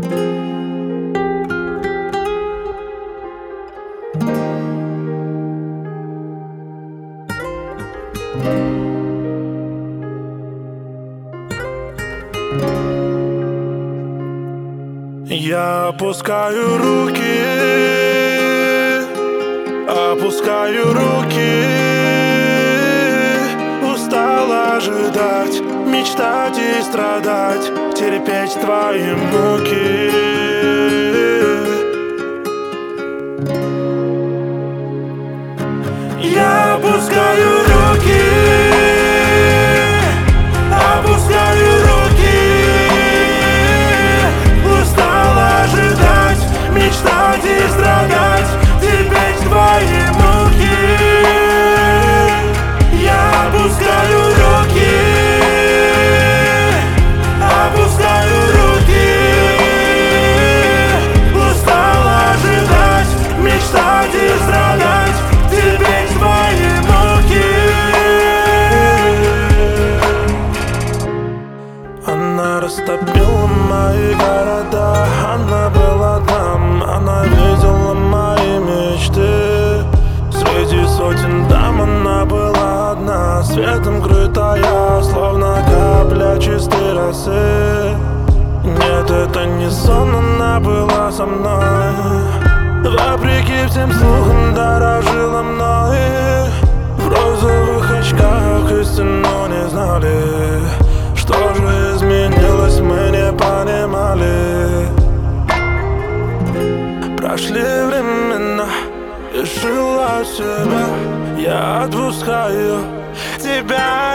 Я опускаю руки, устал ожидать, мечтать и страдать, терпеть твои муки. Я опускаю руки, устал ожидать, мечтать и страдать, терпеть твои муки. Я опускаю руки, устал ожидать, мечтать и страдать, терпеть твои муки. Она растопила мои города, она была там, она видела мои мечты. Среди сотен дам она была одна, светом крытая, словно капля чистой росы. Нет, это не сон, она была со мной. Вопреки всем слухам дорожила мной. В розовых очках истину не знали. Что же изменилось, мы не понимали. Прошли времена, решила себя, я отпускаю тебя.